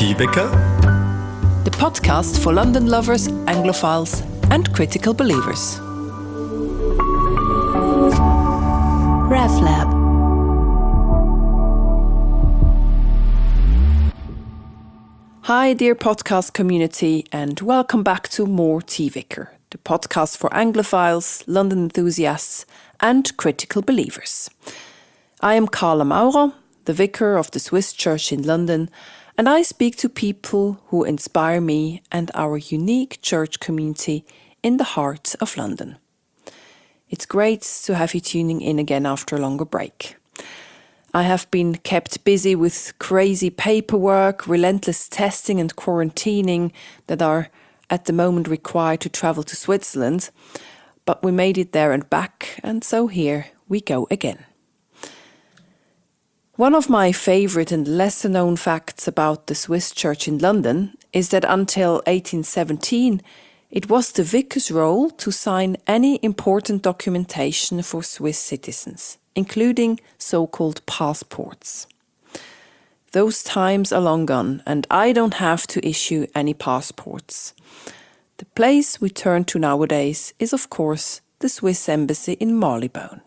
T-Wecker, the podcast for London lovers, Anglophiles and critical believers. RevLab. Hi dear podcast community, and welcome back to More T-Vicar, the podcast for Anglophiles, London enthusiasts and critical believers. I am Carla Mauro, the vicar of the Swiss Church in London, and I speak to people who inspire me and our unique church community in the heart of London. It's great to have you tuning in again after a longer break. I have been kept busy with crazy paperwork, relentless testing and quarantining that are at the moment required to travel to Switzerland, but we made it there and back, and so here we go again. One of my favourite and lesser-known facts about the Swiss Church in London is that until 1817, it was the vicar's role to sign any important documentation for Swiss citizens, including so-called passports. Those times are long gone, and I don't have to issue any passports. The place we turn to nowadays is, of course, the Swiss Embassy in Marylebone.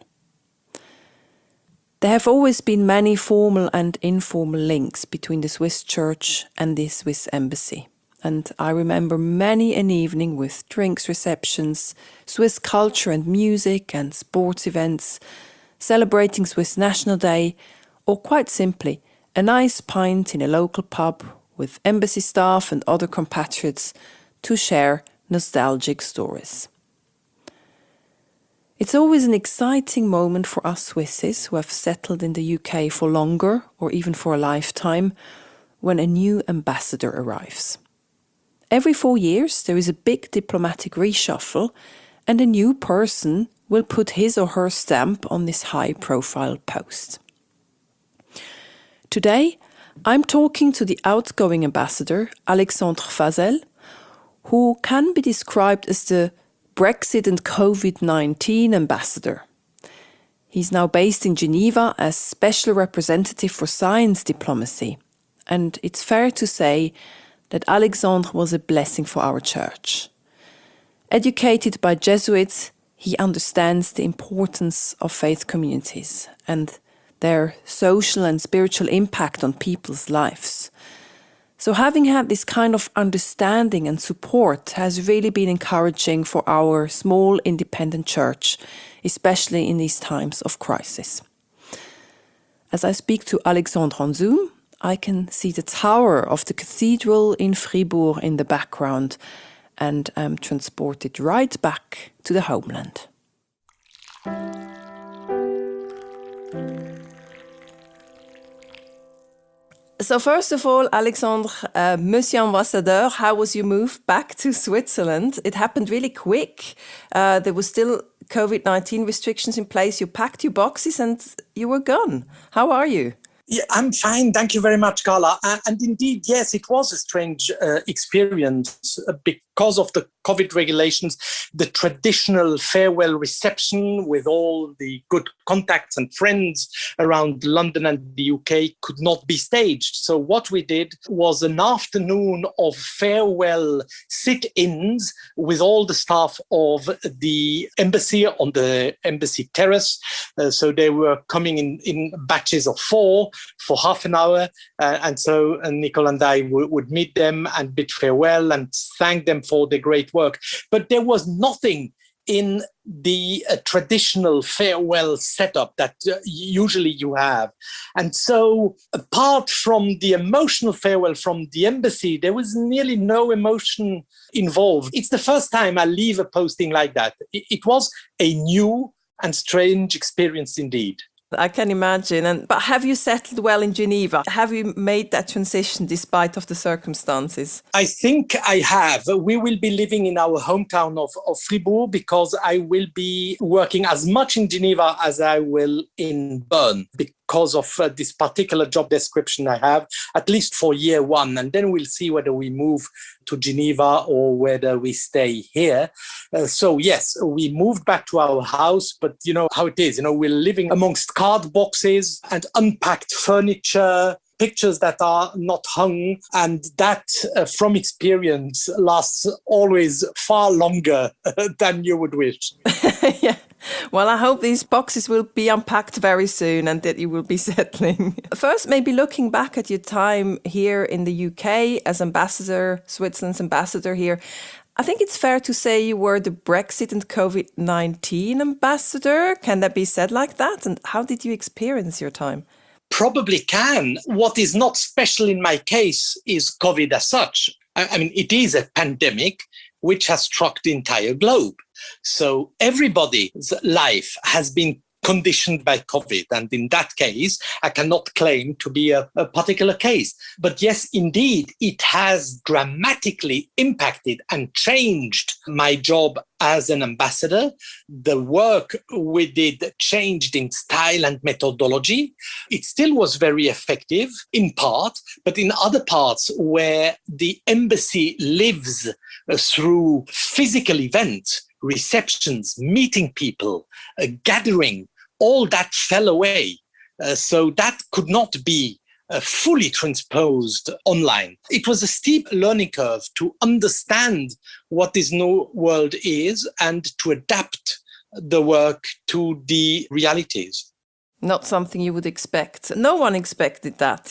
There have always been many formal and informal links between the Swiss Church and the Swiss Embassy. And I remember many an evening with drinks receptions, Swiss culture and music and sports events, celebrating Swiss National Day, or quite simply, a nice pint in a local pub with embassy staff and other compatriots to share nostalgic stories. It's always an exciting moment for us Swisses who have settled in the UK for longer or even for a lifetime when a new ambassador arrives. Every 4 years there is a big diplomatic reshuffle and a new person will put his or her stamp on this high-profile post. Today I'm talking to the outgoing ambassador Alexandre Fasel, who can be described as the Brexit and COVID-19 ambassador. He's now based in Geneva as special representative for science diplomacy, and it's fair to say that Alexandre was a blessing for our church. Educated by Jesuits, he understands the importance of faith communities and their social and spiritual impact on people's lives. So having had this kind of understanding and support has really been encouraging for our small independent church, especially in these times of crisis. As I speak to Alexandre on Zoom, I can see the tower of the cathedral in Fribourg in the background, and I'm transported right back to the homeland. So first of all, Alexandre, Monsieur Ambassadeur, how was your move back to Switzerland? It happened really quick. There was still COVID-19 restrictions in place. You packed your boxes and you were gone. How are you? Yeah, I'm fine. Thank you very much, Carla. And indeed, yes, it was a strange experience because of the COVID regulations. The traditional farewell reception with all the good contacts and friends around London and the UK could not be staged. So what we did was an afternoon of farewell sit-ins with all the staff of the embassy on the embassy terrace. So they were coming in batches of 4 for half an hour. And so Nicole and I would meet them and bid farewell and thank them for their great work. But there was nothing in the traditional farewell setup that usually you have. And so apart from the emotional farewell from the embassy, there was nearly no emotion involved. It's the first time I leave a posting like that. It was a new and strange experience indeed. I can imagine. But have you settled well in Geneva? Have you made that transition despite of the circumstances? I think I have. We will be living in our hometown of Fribourg because I will be working as much in Geneva as I will in Bern because of this particular job description I have, at least for year 1. And then we'll see whether we move to Geneva or whether we stay here. So yes, we moved back to our house, but you know how it is. You know, we're living amongst card boxes and unpacked furniture pictures that are not hung, and that from experience lasts always far longer than you would wish. Yeah. Well, I hope these boxes will be unpacked very soon and that you will be settling. First, maybe looking back at your time here in the UK as ambassador, Switzerland's ambassador here, I think it's fair to say you were the Brexit and COVID-19 ambassador. Can that be said like that? And how did you experience your time? Probably can. What is not special in my case is COVID as such. I mean, it is a pandemic which has struck the entire globe. So everybody's life has been conditioned by COVID. And in that case, I cannot claim to be a particular case. But yes, indeed, it has dramatically impacted and changed my job as an ambassador. The work we did changed in style and methodology. It still was very effective in part, but in other parts where the embassy lives through physical events, receptions, meeting people, gathering, all that fell away. So that could not be fully transposed online. It was a steep learning curve to understand what this new world is and to adapt the work to the realities. Not something you would expect. No one expected that.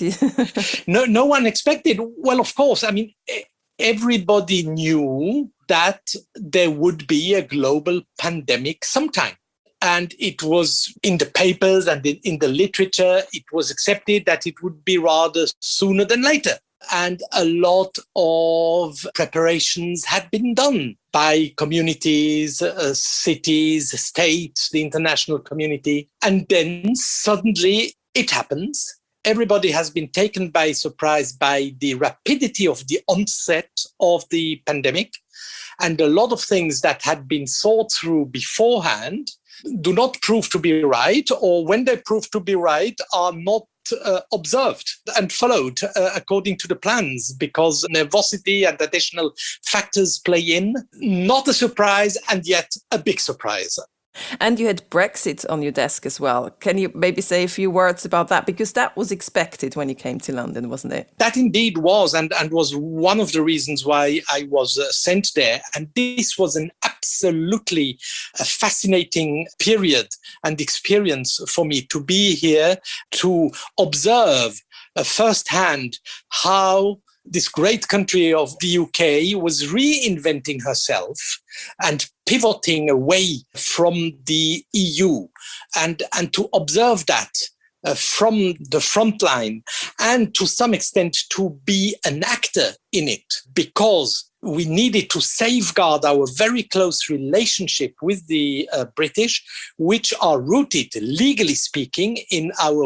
No one expected. Well, of course, I mean, everybody knew that there would be a global pandemic sometime. And it was in the papers and in the literature, it was accepted that it would be rather sooner than later. And a lot of preparations had been done by communities, cities, states, the international community. And then suddenly it happens. Everybody has been taken by surprise by the rapidity of the onset of the pandemic. And a lot of things that had been thought through beforehand do not prove to be right, or when they prove to be right, are not observed and followed according to the plans, because nervosity and additional factors play in. Not a surprise, and yet a big surprise. And you had Brexit on your desk as well. Can you maybe say a few words about that? Because that was expected when you came to London, wasn't it? That indeed was, and was one of the reasons why I was sent there. And this was an absolutely fascinating period and experience for me to be here, to observe firsthand how this great country of the UK was reinventing herself and pivoting away from the EU, and to observe that from the front line, and to some extent to be an actor in it, because we needed to safeguard our very close relationship with the British, which are rooted, legally speaking, in our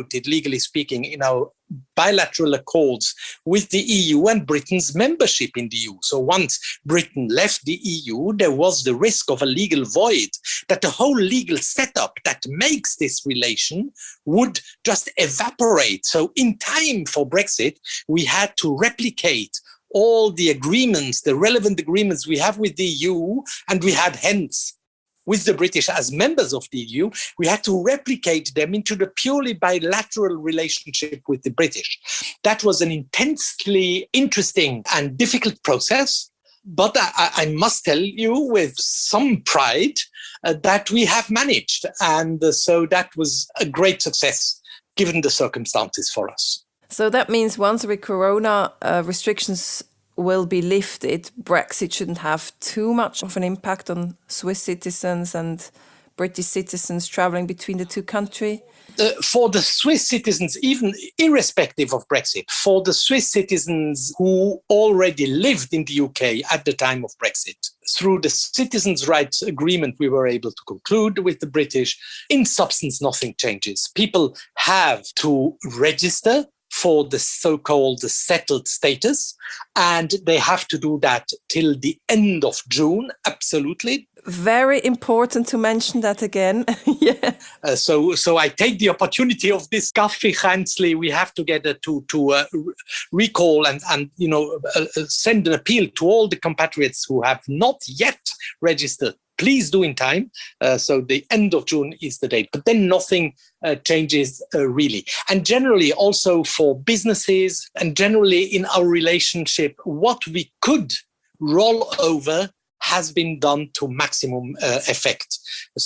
bilateral accords with the EU and Britain's membership in the EU. So once Britain left the EU, there was the risk of a legal void, that the whole legal setup that makes this relation would just evaporate. So in time for Brexit, we had to replicate all the agreements, the relevant agreements we have with the EU, and we had hence with the British as members of the EU, we had to replicate them into the purely bilateral relationship with the British. That was an intensely interesting and difficult process, but I must tell you with some pride that we have managed. And so that was a great success given the circumstances for us. So that means once the corona restrictions will be lifted, Brexit shouldn't have too much of an impact on Swiss citizens and British citizens travelling between the two countries? For the Swiss citizens, even irrespective of Brexit, for the Swiss citizens who already lived in the UK at the time of Brexit, through the citizens' rights agreement we were able to conclude with the British, in substance, nothing changes. People have to register for the so-called settled status, and they have to do that till the end of June, absolutely. Very important to mention that again. Yeah. So I take the opportunity of this Kaffee we have together to recall and send an appeal to all the compatriots who have not yet registered please do in time. So the end of June is the date. But then nothing changes really. And generally also for businesses and generally in our relationship, what we could roll over has been done to maximum effect.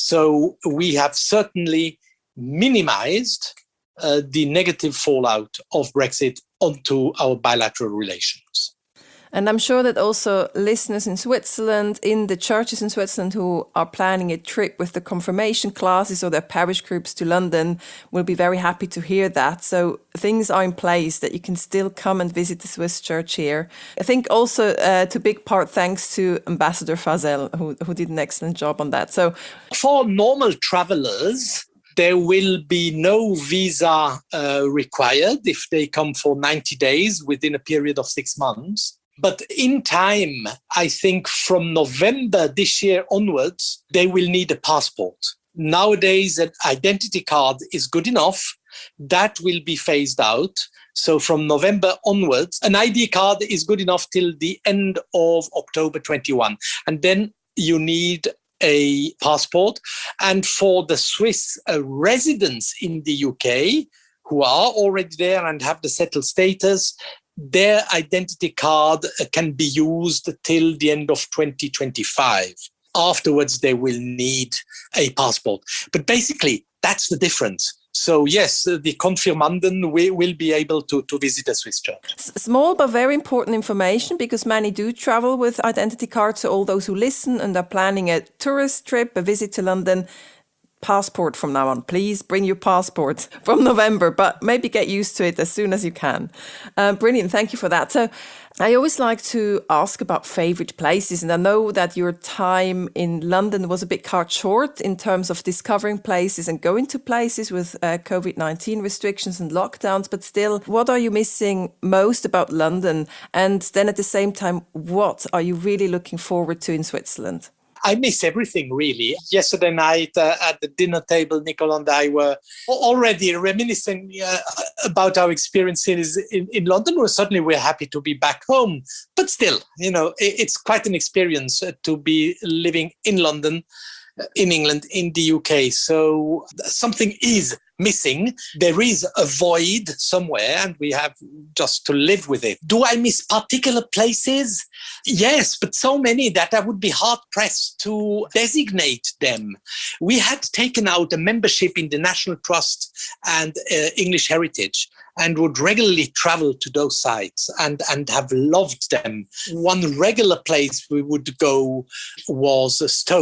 So we have certainly minimized the negative fallout of Brexit onto our bilateral relations. And I'm sure that also listeners in Switzerland, in the churches in Switzerland who are planning a trip with the confirmation classes or their parish groups to London will be very happy to hear that. So things are in place that you can still come and visit the Swiss church here. I think also to big part thanks to Ambassador Fazel, who did an excellent job on that. So for normal travelers, there will be no visa required if they come for 90 days within a period of 6 months. But in time, I think from November this year onwards, they will need a passport. Nowadays, an identity card is good enough. That will be phased out. So from November onwards, an ID card is good enough till the end of October 21. And then you need a passport. And for the Swiss residents in the UK who are already there and have the settled status, their identity card can be used till the end of 2025. Afterwards, they will need a passport. But basically, that's the difference. So yes, the confirmanden will be able to visit a Swiss church. Small but very important information, because many do travel with identity cards. So all those who listen and are planning a tourist trip, a visit to London, passport from now on. Please bring your passport from November, but maybe get used to it as soon as you can. Brilliant. Thank you for that. So I always like to ask about favorite places. And I know that your time in London was a bit cut short in terms of discovering places and going to places with COVID-19 restrictions and lockdowns. But still, what are you missing most about London? And then at the same time, what are you really looking forward to in Switzerland? I miss everything, really. Yesterday night at the dinner table, Nicole and I were already reminiscing about our experiences in London. We're happy to be back home. But still, it's quite an experience to be living in London, in England, in the UK. So something is missing. There is a void somewhere and we have just to live with it. Do I miss particular places? Yes, but so many that I would be hard pressed to designate them. We had taken out a membership in the National Trust and English Heritage and would regularly travel to those sites and have loved them. One regular place we would go was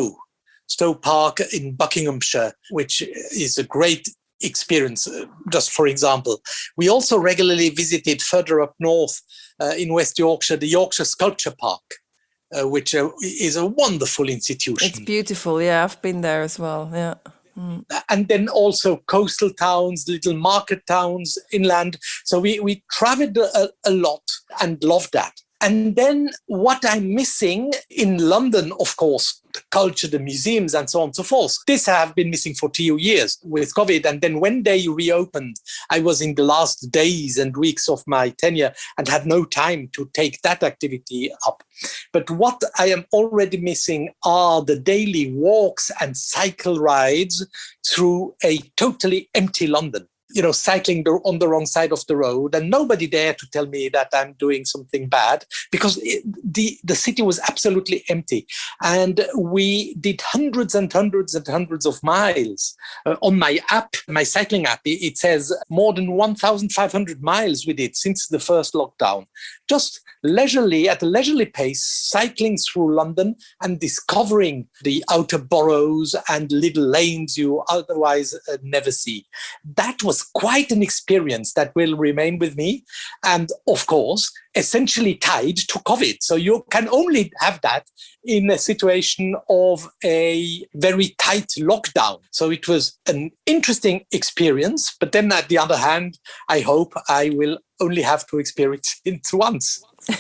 Stowe Park in Buckinghamshire, which is a great experience, just for example. We also regularly visited further up north in West Yorkshire, the Yorkshire Sculpture Park, which is a wonderful institution. It's beautiful. Yeah, I've been there as well. Yeah. Mm. And then also coastal towns, little market towns, inland. So we traveled a lot and loved that. And then what I'm missing in London, of course, the culture, the museums and so on and so forth. This I have been missing for 2 years with COVID. And then when they reopened, I was in the last days and weeks of my tenure and had no time to take that activity up. But what I am already missing are the daily walks and cycle rides through a totally empty London. Cycling on the wrong side of the road and nobody there to tell me that I'm doing something bad because the city was absolutely empty. And we did hundreds and hundreds and hundreds of miles. On my app, my cycling app, it says more than 1,500 miles we did since the first lockdown. Just leisurely, at a leisurely pace, cycling through London and discovering the outer boroughs and little lanes you otherwise never see. That was quite an experience that will remain with me. And of course, essentially tied to COVID. So you can only have that in a situation of a very tight lockdown. So it was an interesting experience. But then at the other hand, I hope I will only have to experience it once.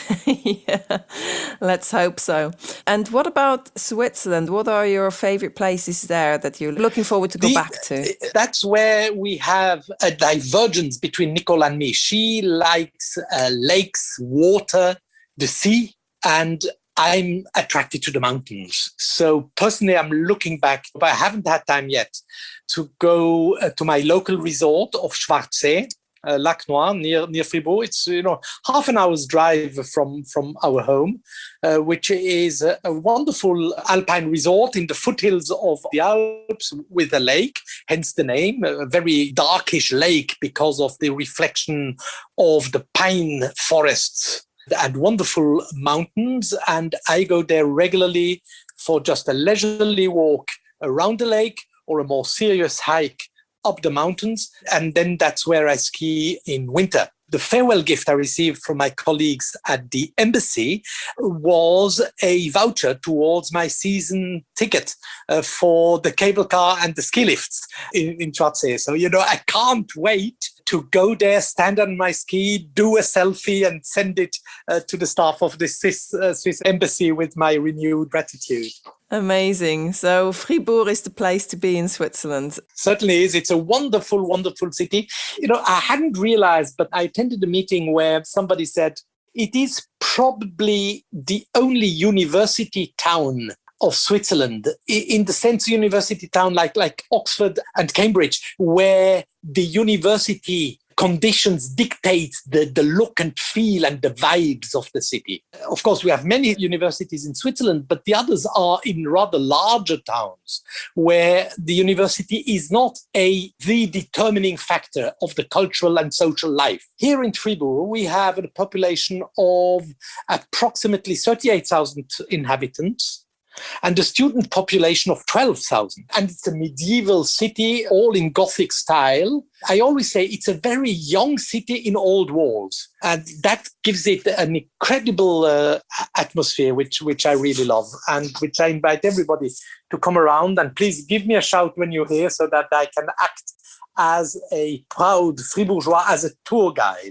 Yeah, let's hope so. And what about Switzerland? What are your favorite places there that you're looking forward to go back to? That's where we have a divergence between Nicole and me. She likes lakes, water, the sea. And I'm attracted to the mountains. So personally, I'm looking back, but I haven't had time yet to go to my local resort of Schwarzsee, Lac Noir, near Fribourg. It's half an hour's drive from our home, which is a wonderful alpine resort in the foothills of the Alps with a lake, hence the name, a very darkish lake because of the reflection of the pine forests and wonderful mountains. And I go there regularly for just a leisurely walk around the lake or a more serious hike up the mountains. And then that's where I ski in winter. The farewell gift I received from my colleagues at the embassy was a voucher towards my season ticket for the cable car and the ski lifts in Schwarzsee. So, I can't wait to go there, stand on my ski, do a selfie and send it to the staff of the Swiss embassy with my renewed gratitude. Amazing. So Fribourg is the place to be in Switzerland. Certainly is. It's a wonderful, wonderful city. I hadn't realized, but I attended a meeting where somebody said it is probably the only university town of Switzerland, in the sense university town like Oxford and Cambridge, where the university conditions dictate the look and feel and the vibes of the city. Of course, we have many universities in Switzerland, but the others are in rather larger towns where the university is not the determining factor of the cultural and social life. Here in Fribourg, we have a population of approximately 38,000 inhabitants, and a student population of 12,000. And it's a medieval city, all in Gothic style. I always say it's a very young city in old walls. And that gives it an incredible atmosphere, which I really love, and which I invite everybody to come around. And please give me a shout when you're here so that I can act as a proud Fribourgeois, as a tour guide.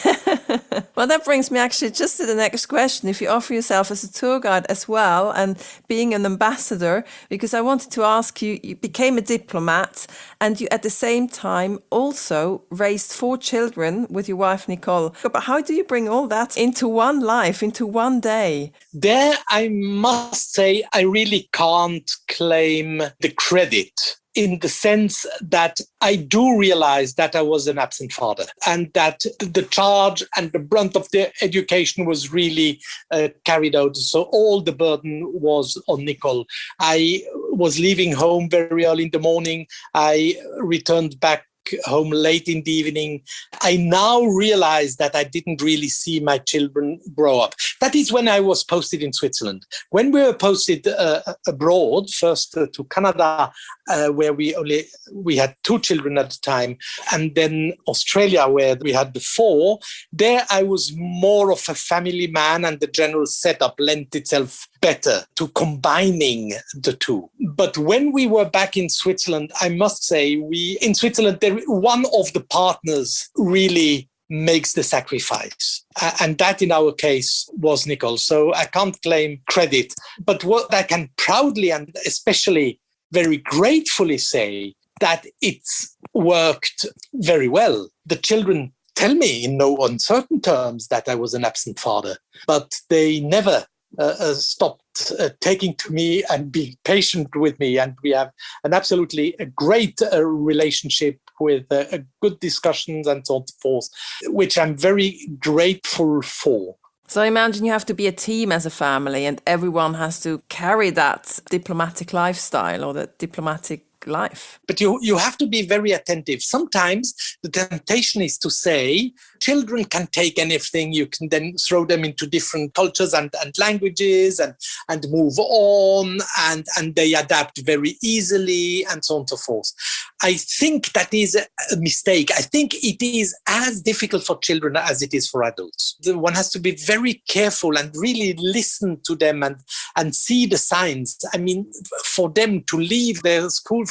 Well, that brings me actually just to the next question. If you offer yourself as a tour guide as well and being an ambassador, because I wanted to ask you, you became a diplomat and you at the same time also raised 4 children with your wife, Nicole. But how do you bring all that into one life, into one day? There, I must say, I really can't claim the credit, in the sense that I do realize that I was an absent father and that the charge and the brunt of the education was really carried out. So all the burden was on Nicole. I was leaving home very early in the morning. I returned back home late in the evening. I now realize that I didn't really see my children grow up. That is when I was posted in Switzerland. When we were posted abroad, first to Canada, where we had 2 children at the time, and then Australia, where we had the 4, there I was more of a family man, and the general setup lent itself better to combining the 2. But when we were back in Switzerland, I must say, in Switzerland, one of the partners really makes the sacrifice. And that in our case was Nicole. So I can't claim credit. But what I can proudly and especially very gratefully say, that it's worked very well. The children tell me in no uncertain terms that I was an absent father, but they never stopped taking to me and being patient with me. And we have an absolutely great relationship with good discussions and so forth, which I'm very grateful for. So I imagine you have to be a team as a family and everyone has to carry that diplomatic lifestyle or the diplomatic life. But you have to be very attentive. Sometimes the temptation is to say, children can take anything. You can then throw them into different cultures and languages and move on, and they adapt very easily and so on and so forth. I think that is a mistake. I think it is as difficult for children as it is for adults. One has to be very careful and really listen to them and see the signs. I mean, for them to leave their school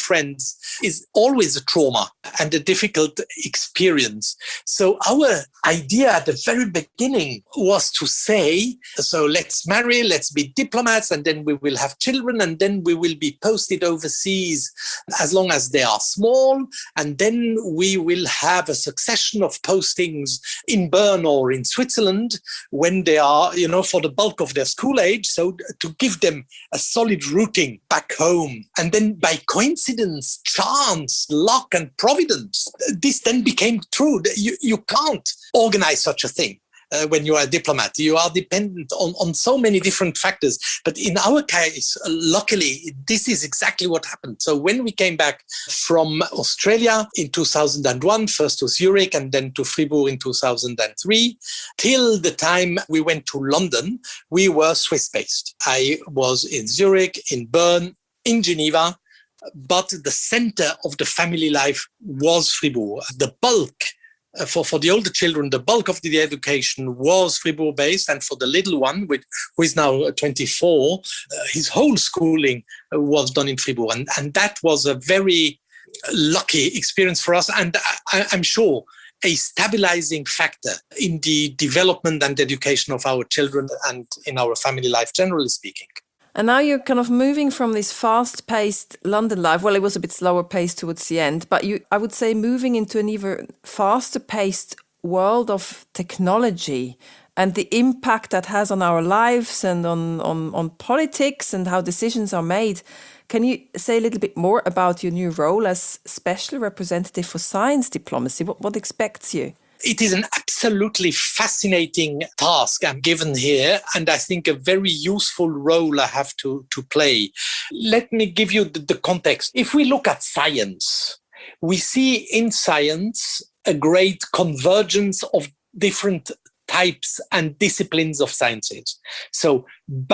friends is always a trauma and a difficult experience. So our idea at the very beginning was to say, so let's marry, let's be diplomats, and then we will have children, and then we will be posted overseas as long as they are small, and then we will have a succession of postings in Bern or in Switzerland when they are, for the bulk of their school age, so to give them a solid rooting back home. And then by coincidence, chance, luck and providence, this then became true. You can't organize such a thing. When you are a diplomat, you are dependent on so many different factors. But in our case, luckily, this is exactly what happened. So when we came back from Australia in 2001, first to Zurich and then to Fribourg in 2003, till the time we went to London, we were Swiss-based. I was in Zurich, in Bern, in Geneva, but the center of the family life was Fribourg. The bulk for the older children, the bulk of the education was Fribourg-based, and for the little one, who is now 24, his whole schooling was done in Fribourg. And that was a very lucky experience for us, and I'm sure a stabilizing factor in the development and education of our children and in our family life, generally speaking. And now you're kind of moving from this fast-paced London life. Well, it was a bit slower paced towards the end, but I would say moving into an even faster-paced world of technology and the impact that has on our lives and on politics and how decisions are made. Can you say a little bit more about your new role as Special Representative for Science Diplomacy? What expects you? It is an absolutely fascinating task I'm given here, and I think a very useful role I have to play. Let me give you the context. If we look at science, we see in science a great convergence of different types and disciplines of sciences. So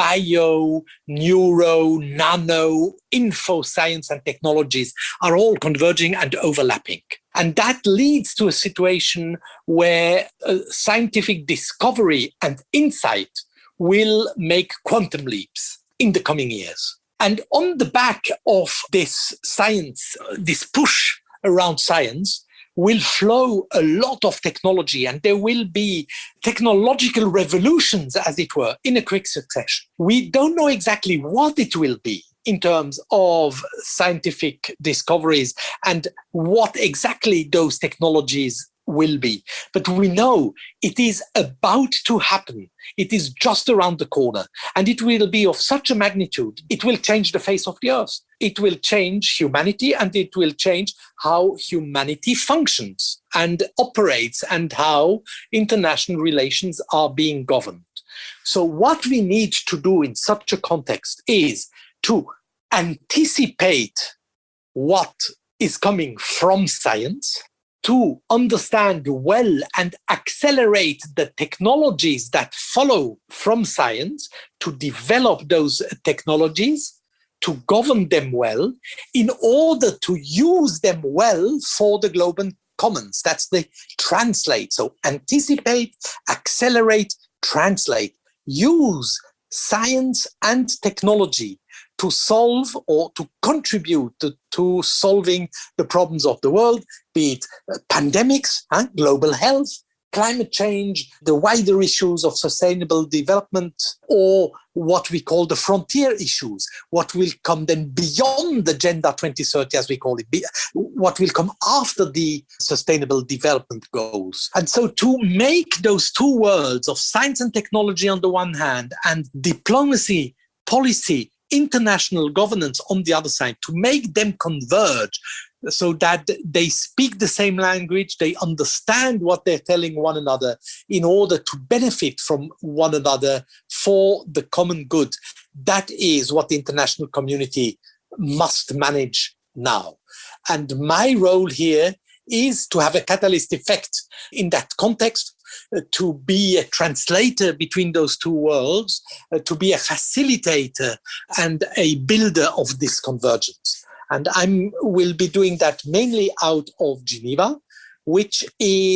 bio, neuro, nano, info science and technologies are all converging and overlapping. And that leads to a situation where scientific discovery and insight will make quantum leaps in the coming years. And on the back of this science, this push around science, will flow a lot of technology, and there will be technological revolutions, as it were, in a quick succession. We don't know exactly what it will be in terms of scientific discoveries and what exactly those technologies will be. But we know it is about to happen. It is just around the corner, and it will be of such a magnitude. It will change the face of the earth. It will change humanity, and it will change how humanity functions and operates and how international relations are being governed. So what we need to do in such a context is to anticipate what is coming from science, to understand well and accelerate the technologies that follow from science, to develop those technologies, to govern them well, in order to use them well for the global commons. That's the translate. So anticipate, accelerate, translate. Use science and technology to solve or to contribute to solving the problems of the world, be it pandemics, global health, climate change, the wider issues of sustainable development, or what we call the frontier issues, what will come then beyond the Agenda 2030, as we call it, what will come after the sustainable development goals. And so to make those two worlds of science and technology on the one hand and diplomacy, policy, international governance on the other side, to make them converge so that they speak the same language, they understand what they're telling one another in order to benefit from one another for the common good. That is what the international community must manage now. And my role here is to have a catalyst effect in that context, to be a translator between those two worlds, to be a facilitator and a builder of this convergence. And I will be doing that mainly out of Geneva, which is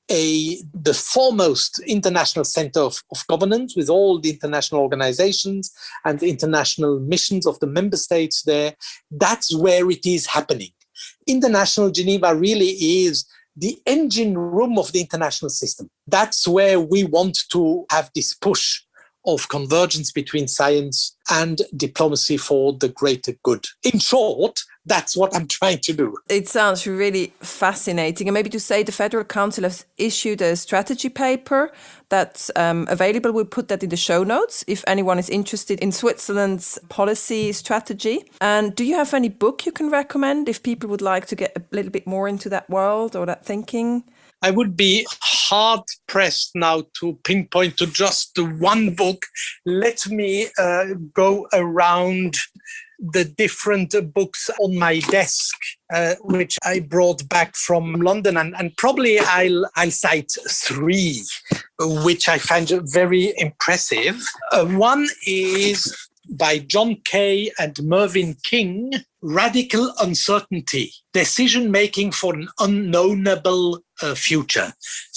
the foremost international center of governance with all the international organizations and the international missions of the member states there. That's where it is happening. International Geneva really is the engine room of the international system. That's where we want to have this push of convergence between science and diplomacy for the greater good. In short, that's what I'm trying to do. It sounds really fascinating. And maybe to say the Federal Council has issued a strategy paper that's available. We'll put that in the show notes if anyone is interested in Switzerland's policy strategy. And do you have any book you can recommend if people would like to get a little bit more into that world or that thinking? I would be hard-pressed now to pinpoint to just one book. Let me go around the different books on my desk, which I brought back from London. And probably I'll cite three, which I find very impressive. One is by John Kay and Mervyn King, Radical Uncertainty, Decision-Making for an Unknownable Future.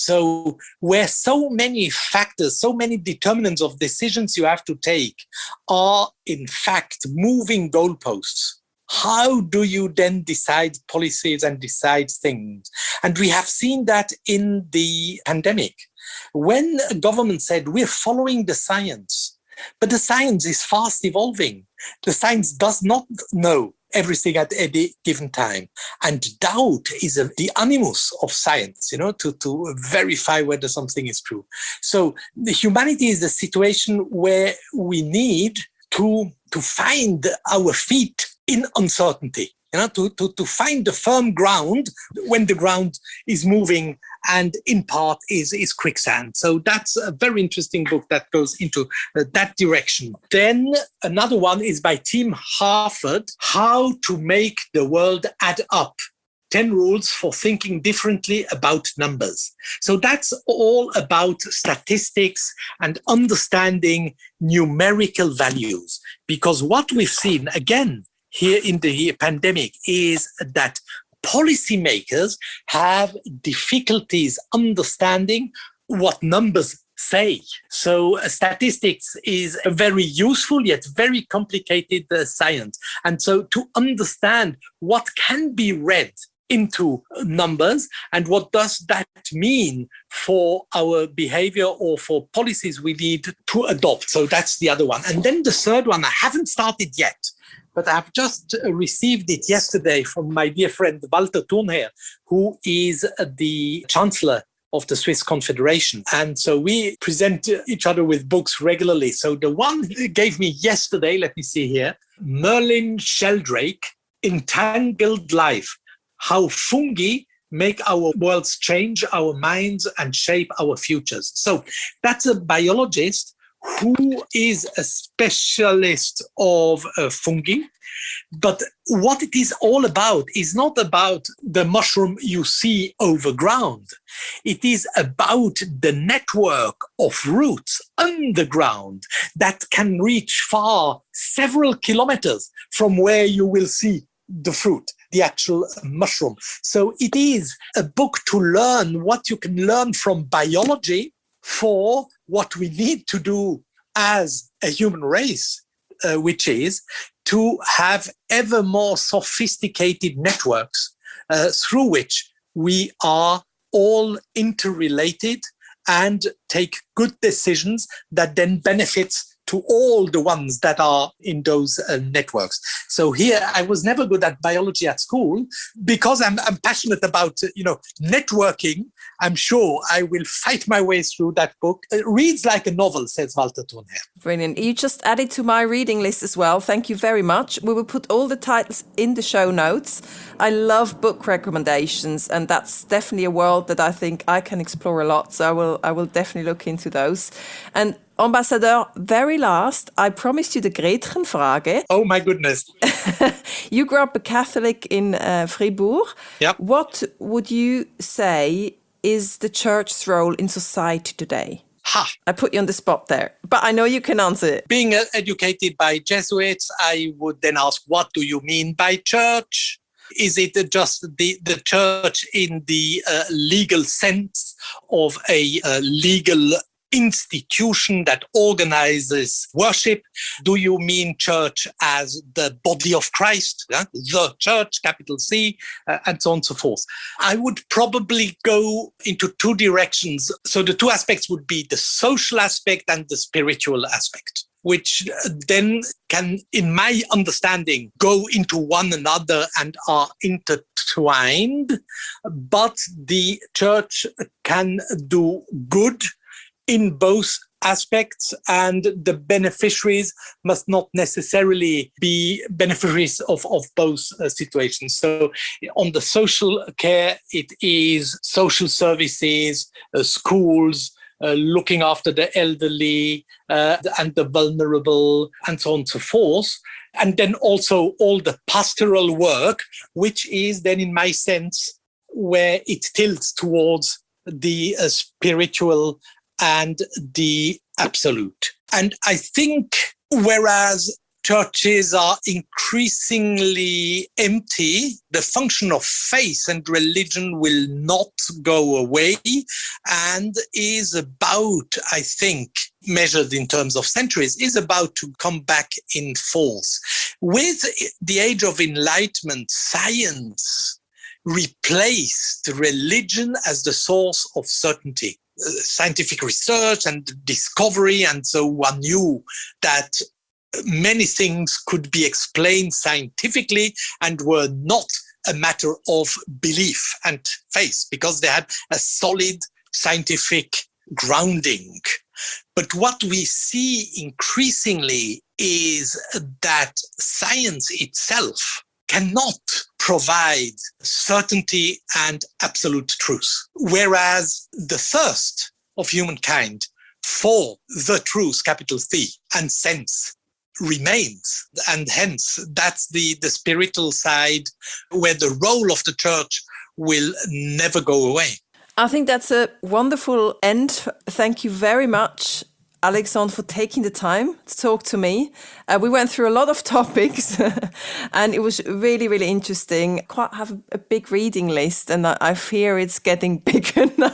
So where so many factors, so many determinants of decisions you have to take are in fact moving goalposts, how do you then decide policies and decide things? And we have seen that in the pandemic. When a government said, we're following the science, but the science is fast evolving. The science does not know everything at any given time. And doubt is the animus of science, to verify whether something is true. So the humanity is a situation where we need to find our feet in uncertainty. To find the firm ground when the ground is moving and in part is quicksand. So that's a very interesting book that goes into that direction. Then another one is by Tim Harford, How to Make the World Add Up. 10 rules for thinking differently about numbers. So that's all about statistics and understanding numerical values. Because what we've seen, again, here in the pandemic is that policymakers have difficulties understanding what numbers say. So statistics is a very useful yet very complicated science. And so to understand what can be read into numbers and what does that mean for our behavior or for policies we need to adopt. So that's the other one. And then the third one, I haven't started yet, but I've just received it yesterday from my dear friend Walter Thurnherr, who is the Chancellor of the Swiss Confederation. And so we present each other with books regularly. So the one he gave me yesterday, let me see here, Merlin Sheldrake, Entangled Life, How Fungi Make Our Worlds Change Our Minds and Shape Our Futures. So that's a biologist who is a specialist of fungi. But what it is all about is not about the mushroom you see over ground. It is about the network of roots underground that can reach far, several kilometers from where you will see the fruit, the actual mushroom. So it is a book to learn what you can learn from biology for what we need to do as a human race, which is to have ever more sophisticated networks through which we are all interrelated and take good decisions that then benefits to all the ones that are in those networks. So here, I was never good at biology at school because I'm passionate about, networking. I'm sure I will fight my way through that book. It reads like a novel, says Walter Thurnherr. Brilliant. You just added to my reading list as well. Thank you very much. We will put all the titles in the show notes. I love book recommendations, and that's definitely a world that I think I can explore a lot. So I will definitely look into those. And Ambassador, very last, I promised you the Gretchenfrage. Oh my goodness. You grew up a Catholic in Fribourg. Yep. What would you say is the church's role in society today? Ha! I put you on the spot there, but I know you can answer it. Being educated by Jesuits, I would then ask, what do you mean by church? Is it just the church in the legal sense of a legal institution that organizes worship? Do you mean church as the body of Christ, the church, capital C, and so on and so forth? I would probably go into two directions. So the two aspects would be the social aspect and the spiritual aspect, which then can, in my understanding, go into one another and are intertwined. But the church can do good in both aspects, and the beneficiaries must not necessarily be beneficiaries of both situations. So on the social care, it is social services, schools, looking after the elderly and the vulnerable, and so on and so forth. And then also all the pastoral work, which is then, in my sense, where it tilts towards the spiritual and the absolute. And I think whereas churches are increasingly empty, the function of faith and religion will not go away and is about, I think, measured in terms of centuries, is about to come back in force. With the age of enlightenment, science replaced religion as the source of certainty. Scientific research and discovery, and so one knew that many things could be explained scientifically and were not a matter of belief and faith because they had a solid scientific grounding. But what we see increasingly is that science itself cannot provide certainty and absolute truth, whereas the thirst of humankind for the truth, capital T, and sense remains. And hence, that's the spiritual side where the role of the church will never go away. I think that's a wonderful end. Thank you very much, Alexandre, for taking the time to talk to me. We went through a lot of topics and it was really, really interesting. Quite have a big reading list and I fear it's getting bigger now.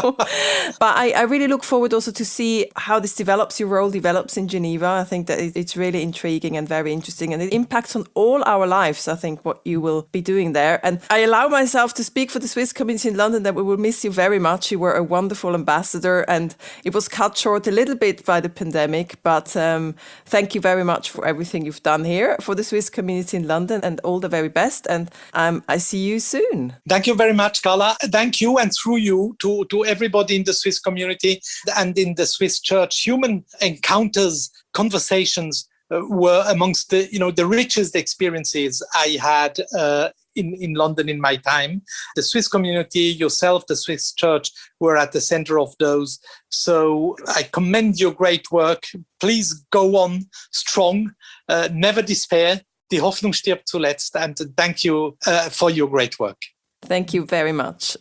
But I really look forward also to see how this develops, your role develops in Geneva. I think that it's really intriguing and very interesting and it impacts on all our lives, I think, what you will be doing there. And I allow myself to speak for the Swiss community in London that we will miss you very much. You were a wonderful ambassador and it was cut short a little bit by the pandemic, but thank you very much for everything you've done here for the Swiss community in London and all the very best. And I see you soon. Thank you very much, Carla. Thank you, and through you to everybody in the Swiss community and in the Swiss church. Human encounters, conversations were amongst the richest experiences I had in London in my time. The Swiss community, yourself, the Swiss church were at the center of those. So I commend your great work. Please go on strong, never despair. Die Hoffnung stirbt zuletzt. And thank you for your great work. Thank you very much.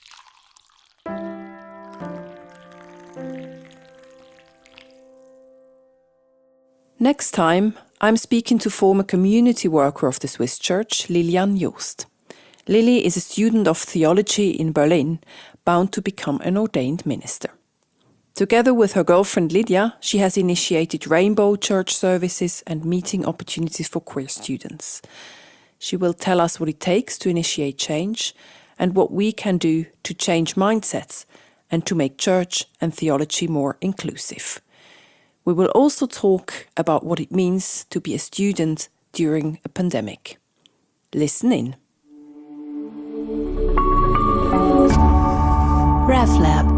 Next time, I'm speaking to former community worker of the Swiss Church, Lilian Joost. Lily is a student of theology in Berlin, bound to become an ordained minister. Together with her girlfriend Lydia, she has initiated rainbow church services and meeting opportunities for queer students. She will tell us what it takes to initiate change and what we can do to change mindsets and to make church and theology more inclusive. We will also talk about what it means to be a student during a pandemic. Listen in. RefLab.